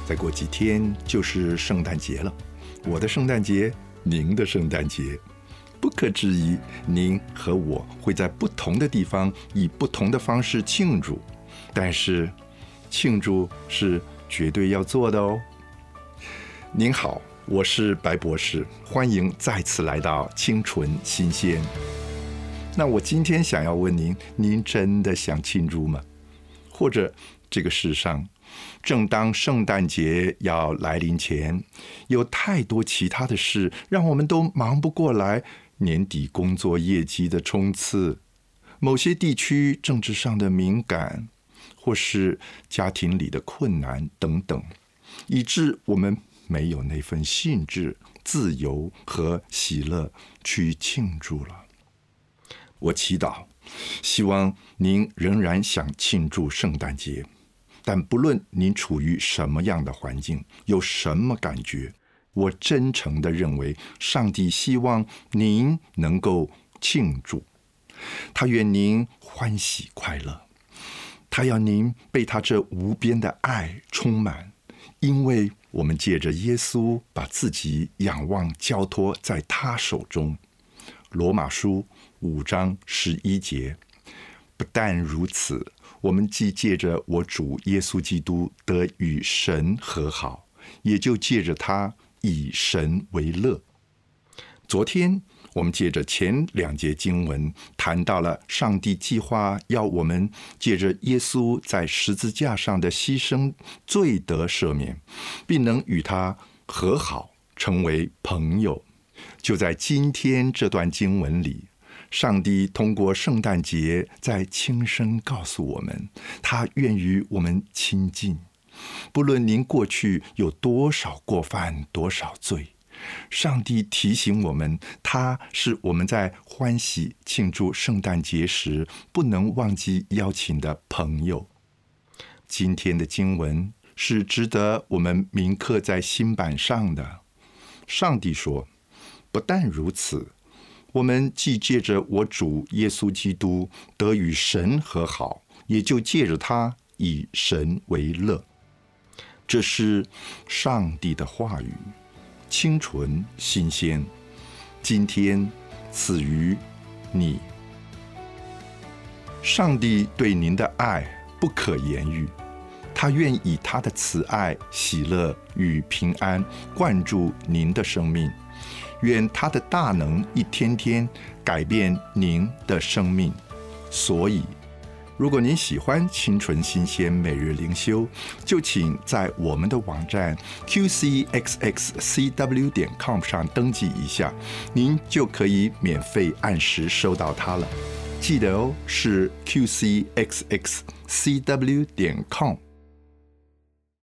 再过几天就是圣诞节了，我的圣诞节，您的圣诞节，不可置疑，您和我会在不同的地方以不同的方式庆祝，但是庆祝是绝对要做的哦。您好，我是白博士，欢迎再次来到清纯新鲜。那我今天想要问您，您真的想庆祝吗？或者这个世上正当圣诞节要来临前，有太多其他的事让我们都忙不过来，年底工作业绩的冲刺，某些地区政治上的敏感，或是家庭里的困难等等，以致我们没有那份兴致、自由和喜乐去庆祝了。我祈祷，希望您仍然想庆祝圣诞节，但不论您处于什么样的环境，有什么感觉，我真诚地认为，上帝希望您能够庆祝，他愿您欢喜快乐，他要您被他这无边的爱充满，因为我们借着耶稣把自己仰望交托在他手中。罗马书5章11节。不但如此，我们既借着我主耶稣基督得与神和好，也就借着他以神为乐。昨天我们借着前2节经文谈到了上帝计划要我们借着耶稣在十字架上的牺牲罪得赦免，并能与他和好，成为朋友。就在今天这段经文里，上帝通过圣诞节在轻声告诉我们，他愿与我们亲近。不论您过去有多少过犯，多少罪，上帝提醒我们，他是我们在欢喜庆祝圣诞节时不能忘记邀请的朋友。今天的经文是值得我们铭刻在心版上的。上帝说，不但如此，我们既借着我主耶稣基督得与神和好，也就借着他以神为乐。这是上帝的话语，清纯新鲜，今天赐予你。上帝对您的爱不可言喻，他愿以他的慈爱、喜乐与平安灌注您的生命，愿他的大能一天天改变您的生命。所以如果您喜欢清纯新鲜每日灵修，就请在我们的网站 qcxxcw.com 上登记一下，您就可以免费按时收到它了。记得哦，是 qcxxcw.com。